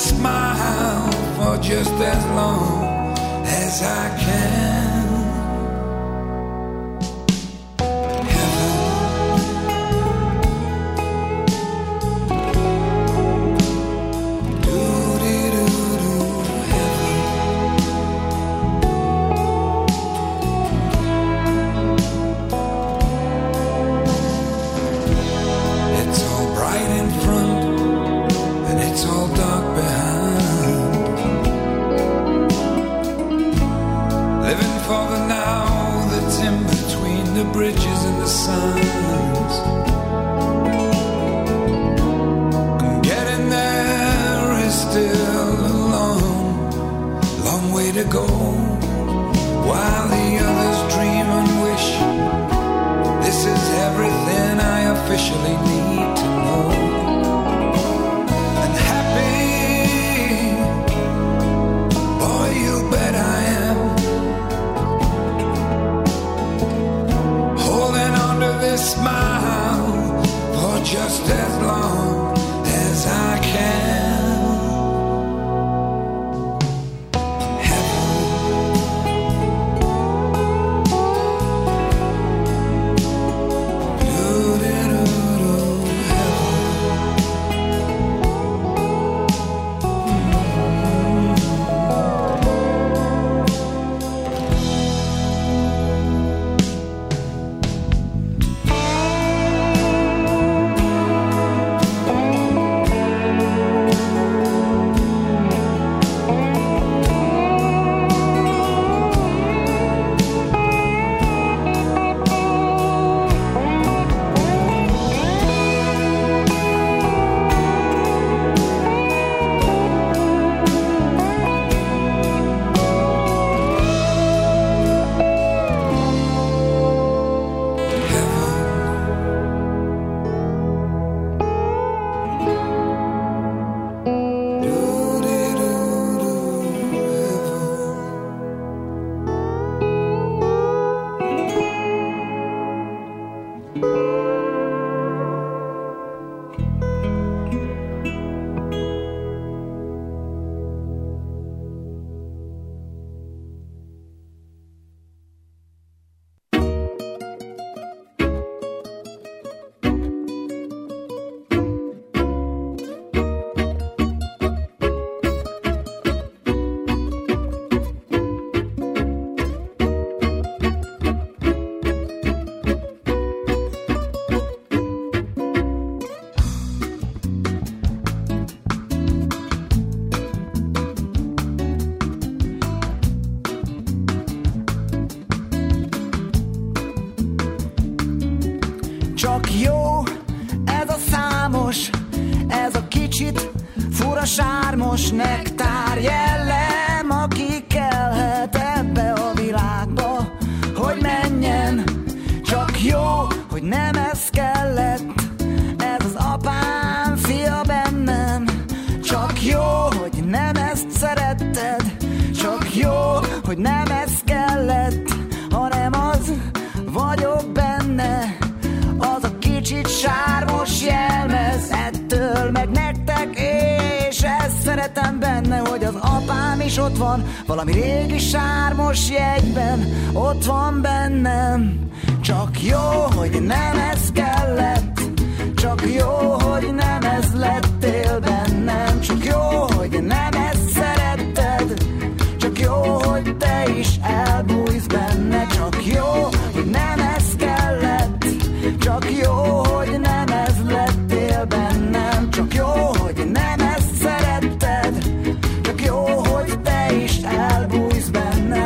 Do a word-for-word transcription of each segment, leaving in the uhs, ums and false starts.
smile for just as long as I can. Bridges and the signs, and getting there is still a long, long way to go. While the others dream and wish, this is everything I officially need to know. And happy, boy, you bet I am. This smile for just as long as I can. Csak jó ez a számos, ez a kicsit fura sármos nektár jellem, aki kellhet ebbe a világba, hogy menjen. Csak jó, hogy nem ez kellett, ez az apám fia bennem. Csak jó, hogy nem ezt szeretted, csak jó, hogy nem ez kellett, hanem az vagyok benne. Az a kicsit sármos jelmez, ettől meg nektek, és ezt szeretem benne, hogy az apám is ott van, valami régi sármos jegyben, ott van bennem. Csak jó, hogy nem ez kellett, csak jó, hogy nem ez lettél bennem. Csak jó, hogy nem ezt szeretted, csak jó, hogy te is elbújsz benne. Csak jó, hogy nem ez kellett, csak jó, hogy nem ez lettél bennem. Csak jó, hogy nem ezt szeretted, csak jó, hogy te is elbújsz benne.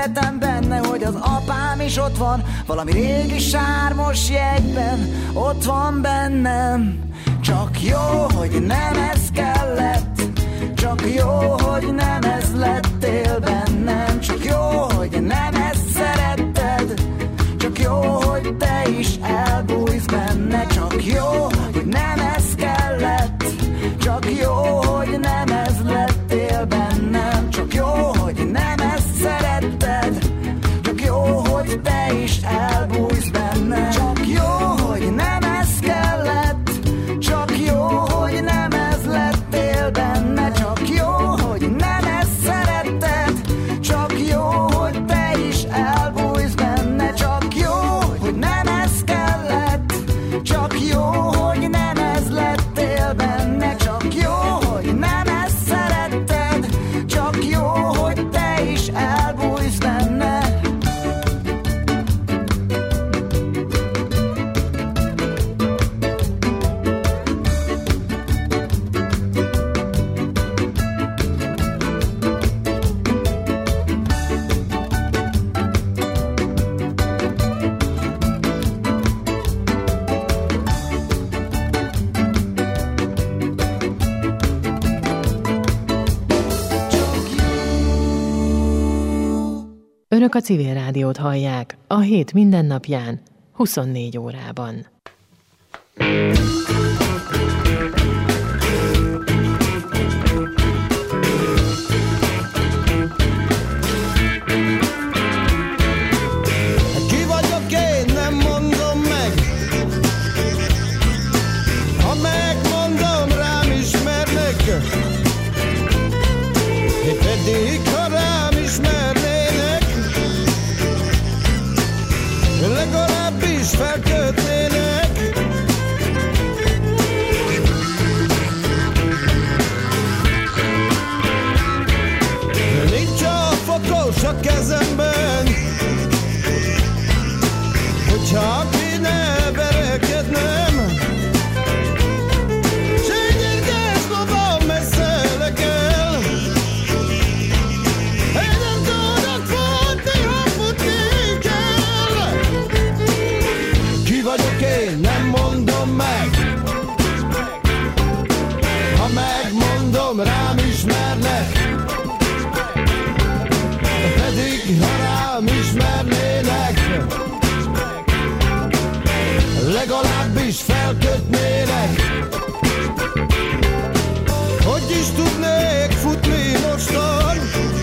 szeretem benne, hogy az apám is ott van, valami régi sármos jegyben ott van bennem. Csak jó, hogy nem ez kellett, csak jó, hogy nem ez lettél bennem. Csak jó, hogy nem ezt szeretted, csak jó, hogy te is elbújsz benne. Csak jó, hogy nem ez kellett, csak jó, hogy nem ez lettél bennem. Csak jó, hogy nem ezt szeretted, csak jó, hogy te is elbújsz benne. Csak jó, hogy nem ez kellett, csak jó, hogy nem ez lettél benne. Csak jó, hogy nem ezt szeretted, csak jó, hogy te is elbújsz benne. Csak jó, hogy nem ez kellett, csak jó, hogy nem ez lettél benne. Csak jó, hogy nem ezt szeretted, csak jó, hogy te is elbújsz benne. Önök a Civil Rádiót hallják a hét mindennapján, huszonnégy órában. Ki vagyok én, nem mondom meg. Ha megmondom, rám ismernek. Én pedig, ha rám ismernének, legalábbis felkötnének. Nincs a fokos a kezemben, hogyha kéne verekednem. Sényérges lovam messze lekel, én nem tudok futni, ha futni kell. Ki vagyok én, nem mondom meg. Ha megmondom, rám ismernek. Pedig ha rám ismernének, legalábbis felkötnének. Hogy is tudnék futni mostan,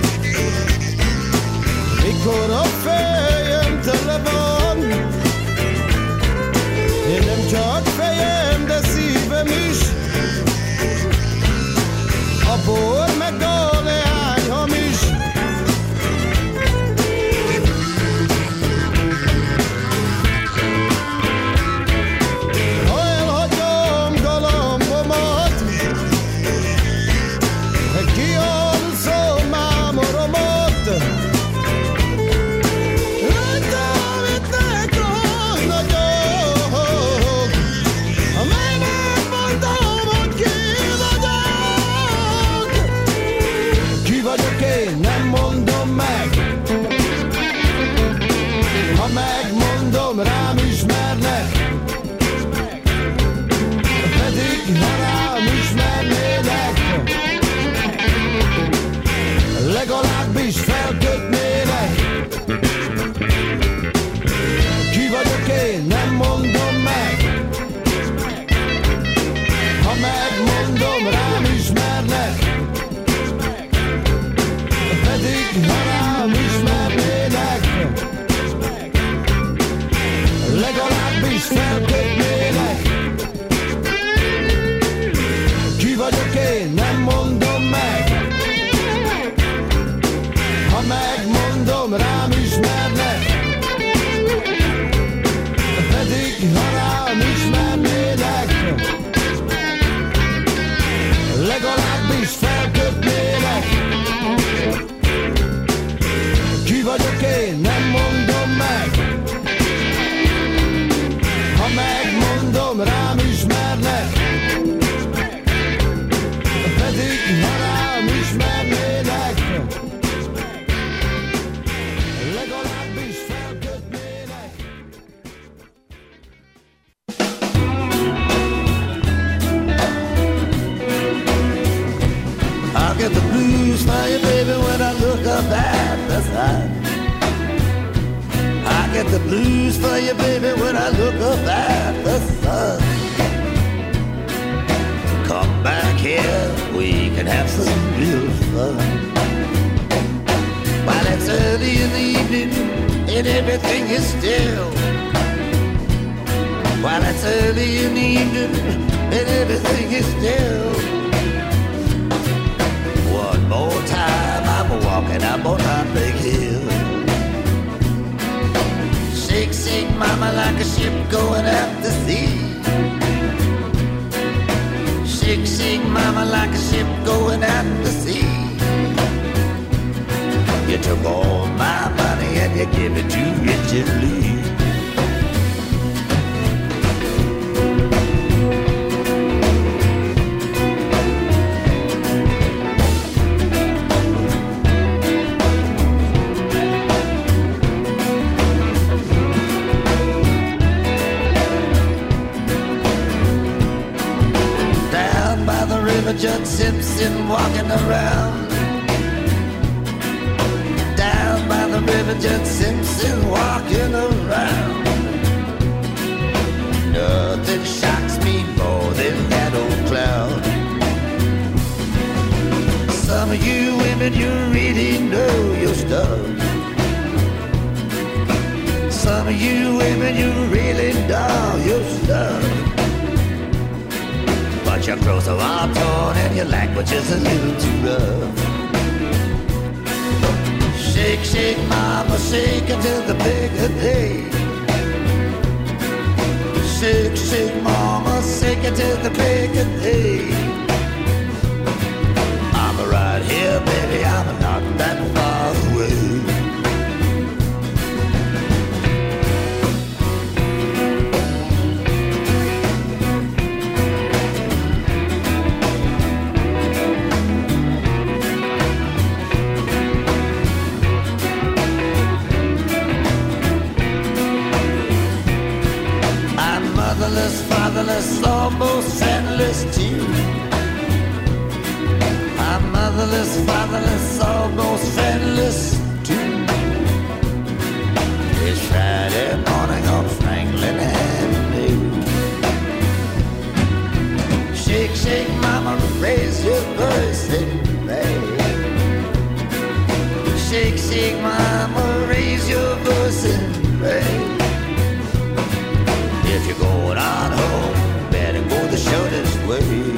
mikor a fejem tele van. Én nem csak fejem, de szívem is. A bor meg a leány hamis. Ha elhagyom galambomat, kialszom mámoromat, rajtam ütnek a nagyok, amely megmondom, hogy ki vagyok. Ki vagyok én, nem mondom meg. Ha megmondom, rám ismernek. Pedig ha rám ismernének, legalábbis felkötnének. Ki vagyok én, nem mondom meg. Ha megmondom, rám ismernek. Pedig ha rám ismernének, legalábbis felkötnének. Ki vagyok én, nem mondom meg. Ha megmondom, rám ismernek. Pedig ha rám ismernének, legalábbis felkötnének. Ki vagyok én, nem mondom meg. Ha megmondom, rám ismernek. Pedig ha rám ismernének, blues for you, baby, when I look up at the sun. Come back here, we can have some real fun. While it's early in the evening and everything is still. While it's early in the evening and everything is still. One more time, I'm walking up on that big hill. Shake, shake, mama, like a ship going out to sea. Shake, shake, mama, like a ship going out to sea. You took all my money and you gave it to Richard Lee. Judge Simpson walking around. Down by the river, Judge Simpson walking around. Nothing shocks me more than that old cloud. Some of you women, you really know your stuff. Some of you women, you really know your stuff. But your clothes are all torn and your language is a little too rough. Shake, shake, mama, shake until the break of day. Shake, shake, mama, shake until the break of day. I'm right here, baby, I'm not that far away. Motherless, fatherless, almost friendless too. I'm motherless, fatherless, almost friendless too. It's Friday morning on Franklin Avenue. Shake, shake, mama, raise your voice and pray. Shake, shake, mama, raise your voice and pray. If you're going on home, better go the shortest way.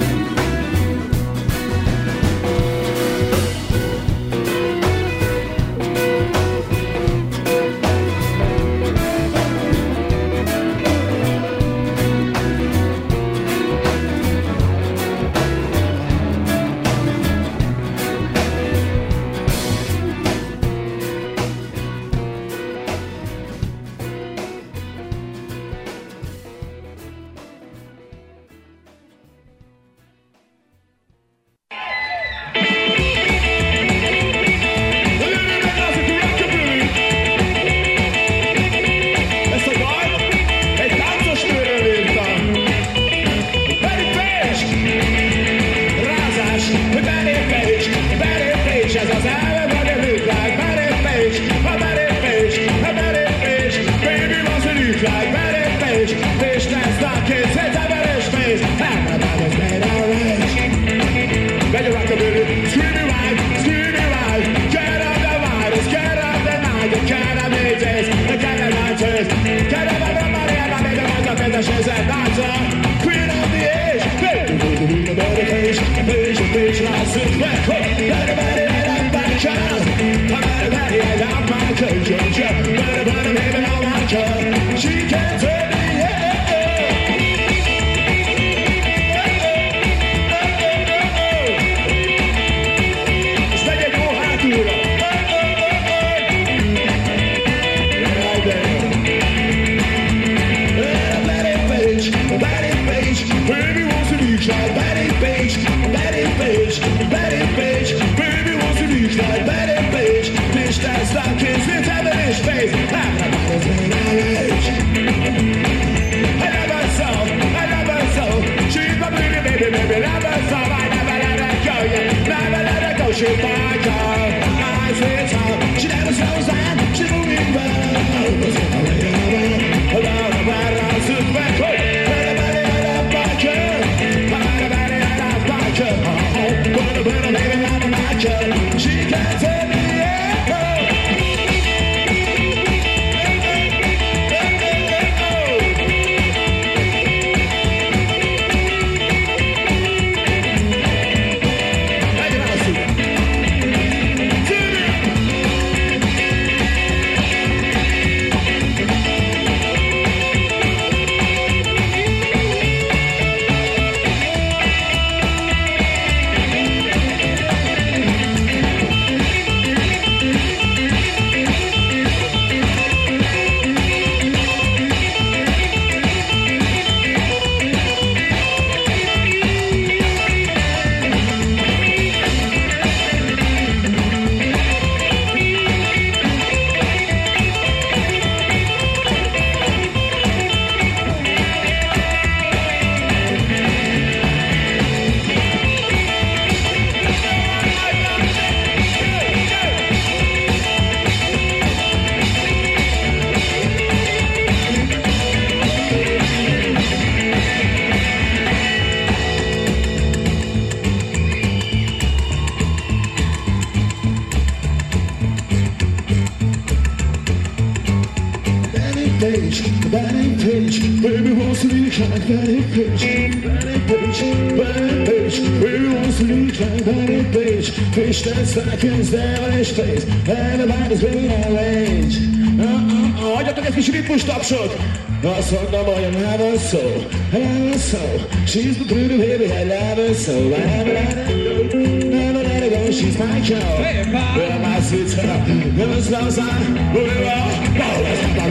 sleep like Betty Page, Betty Page, Betty Page. We all sleep like Betty Page. Fish that seconds, devilish face. Everybody's being outraged. Uh-uh-uh, adjatok egy kis ritmus tapsot. Azt mondom, hogy I love her so, I love her so. She's the pretty baby, I love her so. I never let her go, never let her go. She's my girl, well, my sweet girl. Never slows down, but we will. Oh, let's have a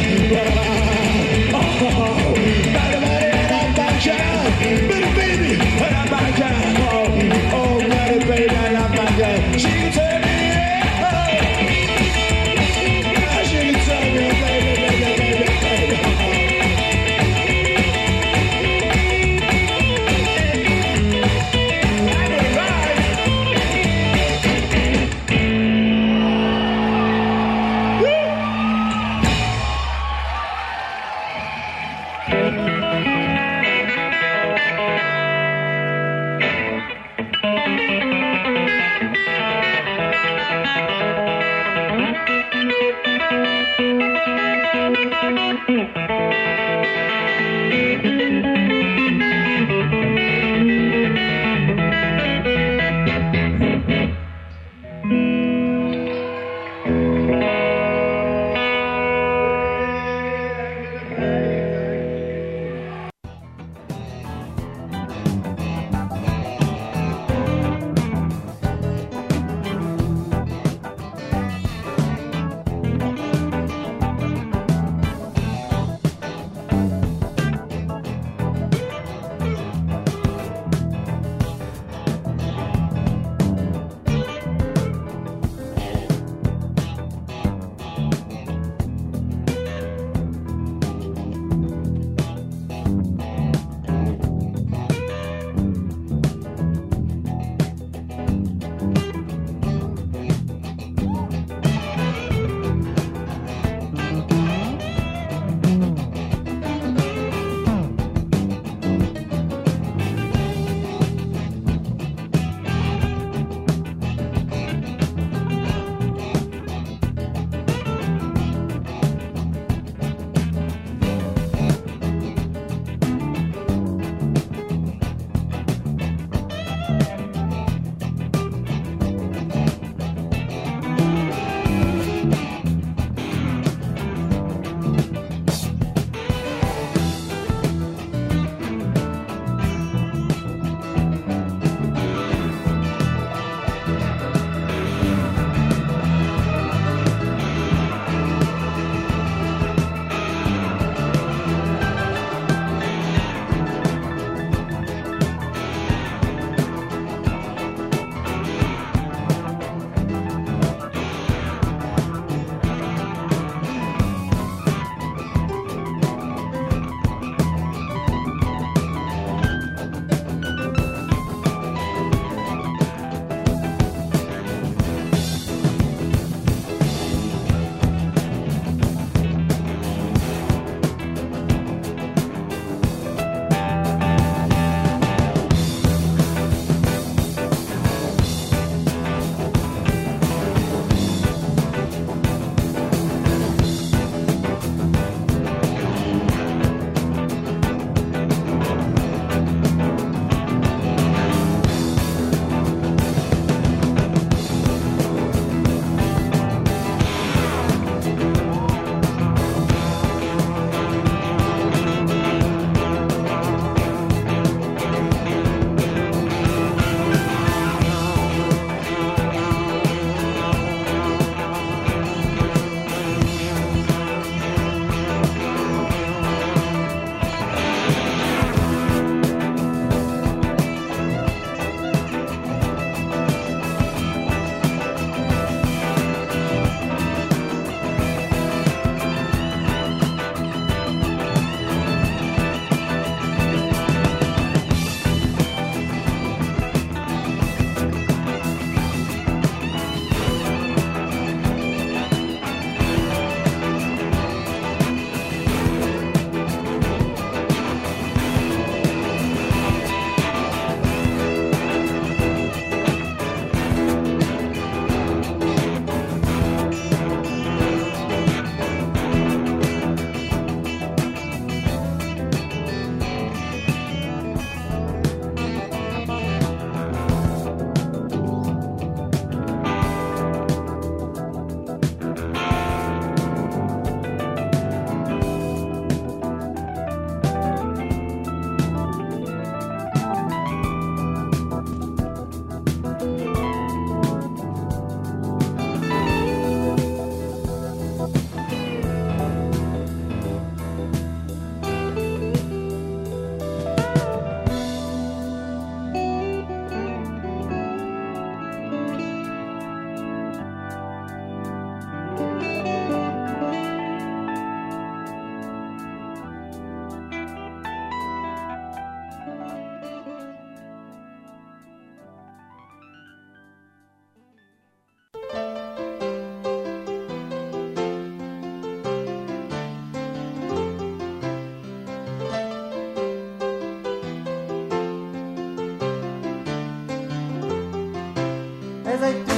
oh, oh, oh. Better, better, and I'm my girl. Better, baby, and I'm my girl. Oh, oh, better, baby, and I'm my girl. She can turn me in, oh. She can turn me in, baby, baby, baby, baby.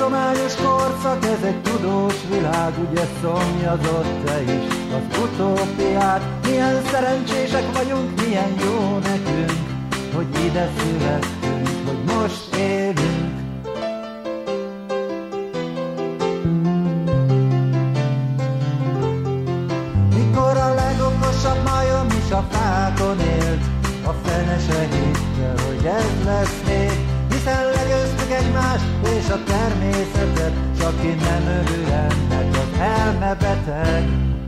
tudományos korszak, ez egy tudós világ, ugye szomjazott te is az utópiát. Milyen szerencsések vagyunk, milyen jó nekünk, hogy ide születtünk, hogy most élünk. Mikor a legokosabb majom is a fákon élt, a fene se hitte, hogy ez lesz még, hiszen legyőztük egymást és a természetet, csak ki nem örül ennek az elmebeteg.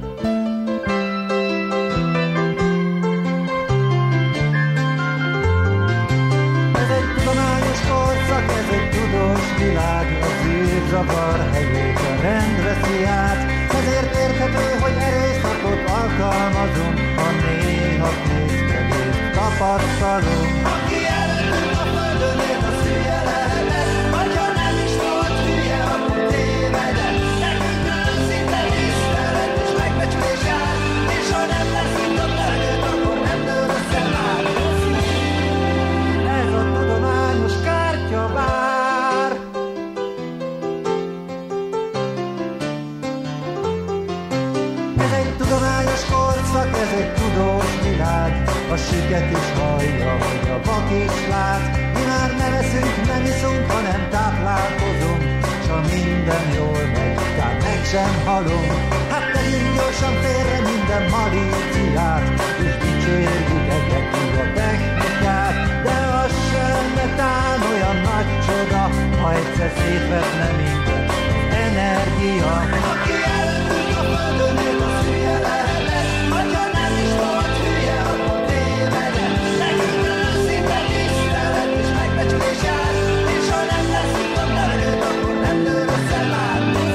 Ez egy tudományos korszak, ez egy tudós világ, a zűrzavar helyét a rend veszi át, ezért érthető, hogy erőszakot alkalmazunk, ha néha készkedést tapasztalunk. Aki előttünk a földön élt, az hülye lehetett, vagy ha nem is volt hülye, akkor tévedett. Nekünk őszinte tisztelet és megbecsülés jár, és ha nem lesz itt a földön, akkor nem dől össze már. Ez a tudományos kártyavár. Ez egy tudományos korszak, ez egy tudós világ, a siket is hallja, hogy a vak is lát. Mi már nem eszünk, nem iszunk, hanem táplálkozunk, s ha minden jól megy, tehát meg sem halunk. Hát tegyünk gyorsan félre minden malíciát, és dicsérjük egyetül a technikát. De az se lenne tán olyan nagy csoda, ha egyszer szétvetne minden energia. Aki előttünk a földön él, az hülye lehetett, vagy ha nem is volt hülye, akkor tévedett. Nekünk őszinte tisztelet és megbecsülés jár, és ha nem lesz itt a földön, akkor nem dől össze már.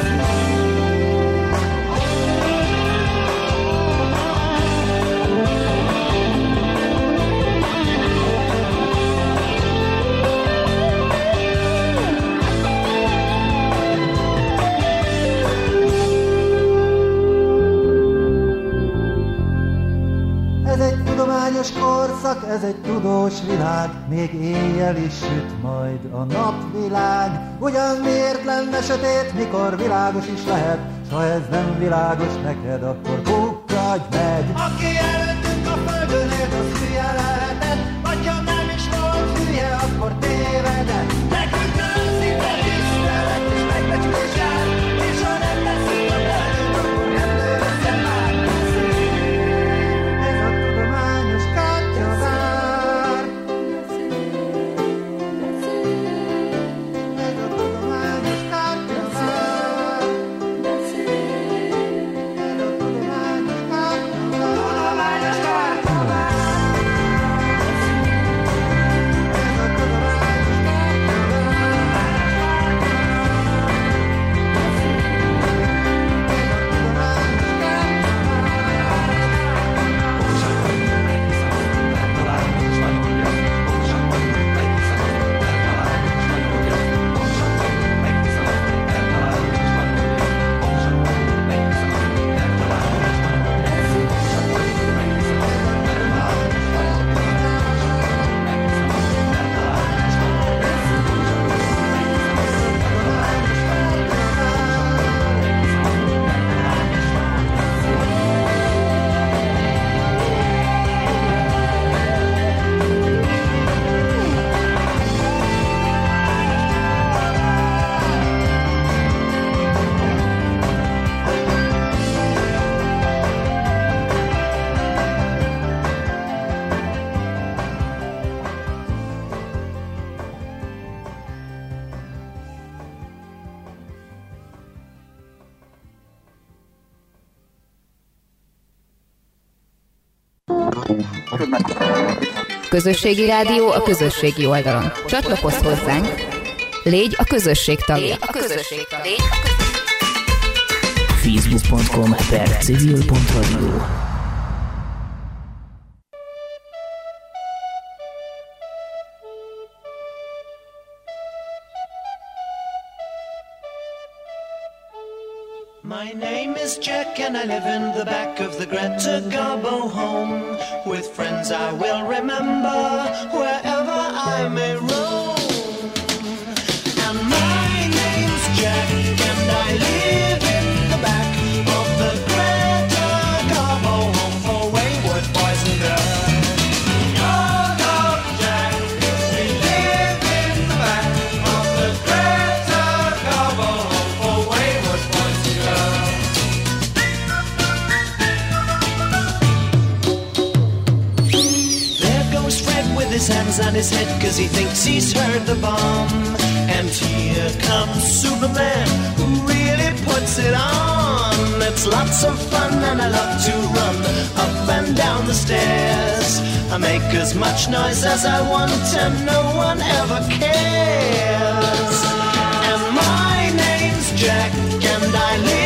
Ez egy tudományos korszak, ez egy tudós világ, még éjjel is süt majd a napvilág. Ugyan miért lenne sötét, mikor világos is lehet, s ha ez nem világos neked, akkor pukkadj meg! Aki előttünk a földön élt, az hülye lehetett, vagy ha nem is volt hülye, akkor tévedett. Nekünk őszinte tisztelet és megbecsülés jár, és ha nem lesz itt a földön, akkor nem dől össze már. Közösségi rádió a közösségi oldalon. Csatlakozz hozzánk, légy a közösség tagja. facebook pont com per civil pont radio. My name is Jack and I live in the back of the Greta Garbo home. With friends I will remember wherever I may roam. And my name's his hands on his head cause he thinks he's heard the bomb. And here comes Superman, who really puts it on. It's lots of fun and I love to run up and down the stairs. I make as much noise as I want and no one ever cares. And my name's Jack and I live